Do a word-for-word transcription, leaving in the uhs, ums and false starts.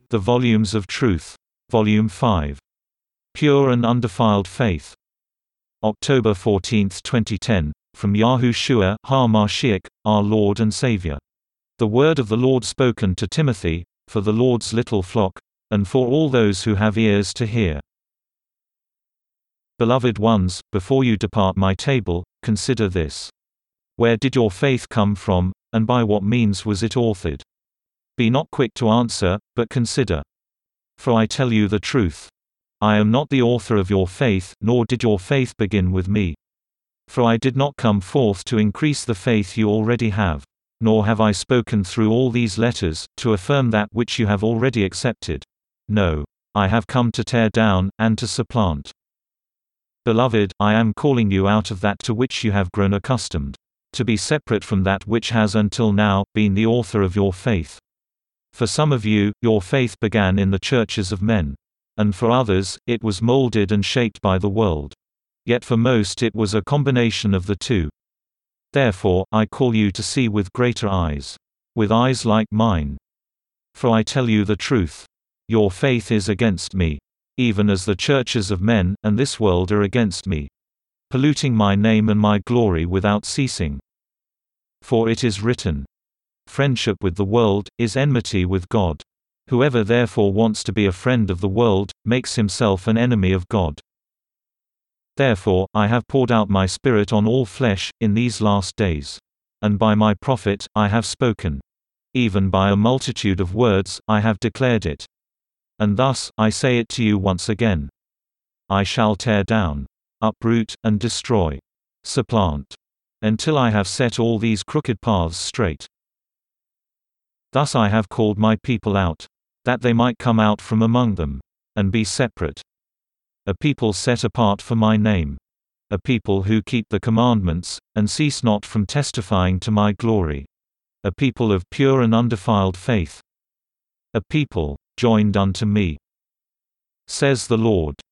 The Volumes of Truth. Volume five. Pure and Undefiled Faith. October fourteenth twenty ten, from Yahushua HaMashiach, our Lord and Savior. The word of the Lord spoken to Timothy, for the Lord's little flock, and for all those who have ears to hear. Beloved ones, before you depart my table, consider this. Where did your faith come from, and by what means was it authored? Be not quick to answer, but consider. For I tell you the truth. I am not the author of your faith, nor did your faith begin with me. For I did not come forth to increase the faith you already have. Nor have I spoken through all these letters, to affirm that which you have already accepted. No. I have come to tear down, and to supplant. Beloved, I am calling you out of that to which you have grown accustomed. To be separate from that which has until now been the author of your faith. For some of you, your faith began in the churches of men. And for others, it was molded and shaped by the world. Yet for most it was a combination of the two. Therefore, I call you to see with greater eyes. With eyes like mine. For I tell you the truth. Your faith is against me. Even as the churches of men, and this world are against me. Polluting my name and my glory without ceasing. For it is written, friendship with the world is enmity with God. Whoever therefore wants to be a friend of the world, makes himself an enemy of God. Therefore, I have poured out my Spirit on all flesh, in these last days. And by my prophet, I have spoken. Even by a multitude of words, I have declared it. And thus, I say it to you once again. I shall tear down, uproot, and destroy. Supplant. Until I have set all these crooked paths straight. Thus I have called my people out, that they might come out from among them, and be separate. A people set apart for my name. A people who keep the commandments, and cease not from testifying to my glory. A people of pure and undefiled faith. A people, joined unto me. Says the Lord.